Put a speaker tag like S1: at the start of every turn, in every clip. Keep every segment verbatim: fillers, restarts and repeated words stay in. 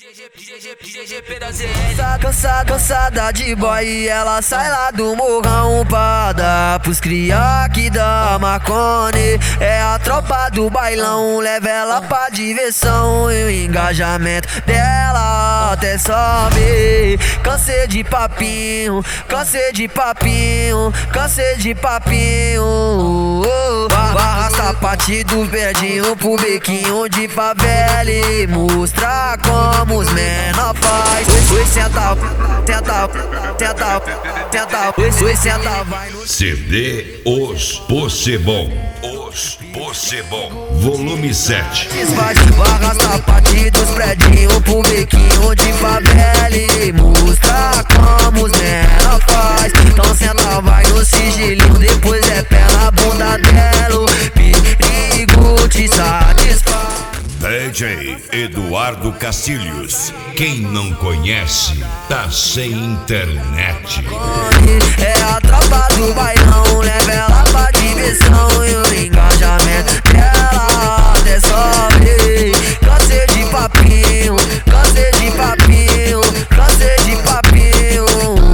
S1: Cansada, cansada de boy, ela sai lá do morrão pra dar pros cria que dá Marconi. É a tropa do bailão, leva ela pra diversão e o engajamento dela até sobe. Cansei de papinho, cansei de papinho, cansei de papinho. Barra sapatinho verdinho pro bequinho de favela e mostrar como os menor faz. Oi, senta, tenta, tenta, tenta, oi, senta, vai no
S2: C D Os Possebon, Os Possebon, volume sete.
S1: Desfaz, barra sapatinho dos predinho pro bequinho de favela e mostrar como os menor faz. Então senta, vai no sigilinho, depois é pé na bunda dela, o perigo te satisfaz.
S2: D J Eduardo Castilhos, quem não conhece, tá sem internet.
S1: É a tropa do bailão, leva ela pra diversão e o engajamento dela até sobe. Cansei de papinho, cansei de papinho, cansei de papinho.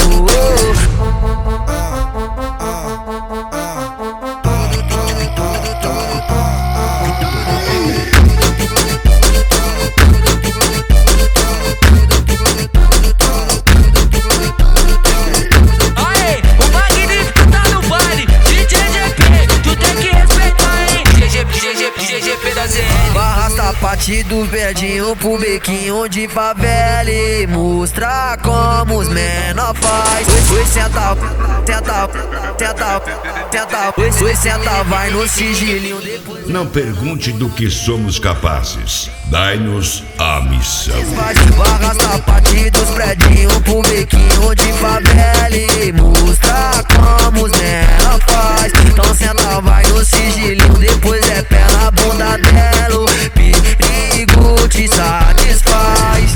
S1: Barra sapatinho verdinho pro bequinho de favela e mostrar como os menor faz. Oi, senta, tenta, tenta, tenta, oi, senta, vai no sigilinho depois.
S2: Não pergunte do que somos capazes, dai-nos a missão.
S1: Barra sapatinho dos predinho pro bequinho de favela e mostrar como os menor faz. Então senta, vai no sigilinho, depois é pé na bunda dela, o perigo te satisfaz.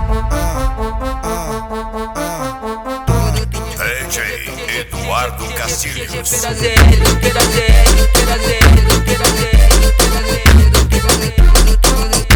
S2: D J Eduardo Castilhos.
S1: Pedaço, pedaço, pedaço, pedaço, pedaço, pedaço, pedaço, pedaço.